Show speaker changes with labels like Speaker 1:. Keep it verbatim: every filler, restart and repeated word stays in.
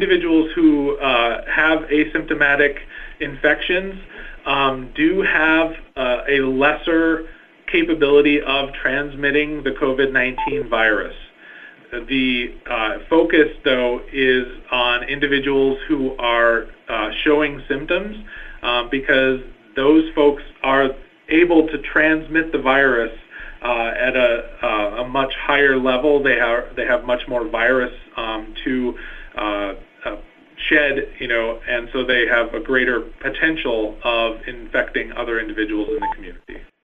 Speaker 1: individuals who uh, have asymptomatic infections um, do have uh, a lesser capability of transmitting the COVID nineteen virus. The uh, focus, though, is on individuals who are uh, showing symptoms um, because those folks are able to transmit the virus uh, at a, uh, a much higher level. They have they have much more virus um, to uh, uh, shed, you know, and so they have a greater potential of infecting other individuals in the community.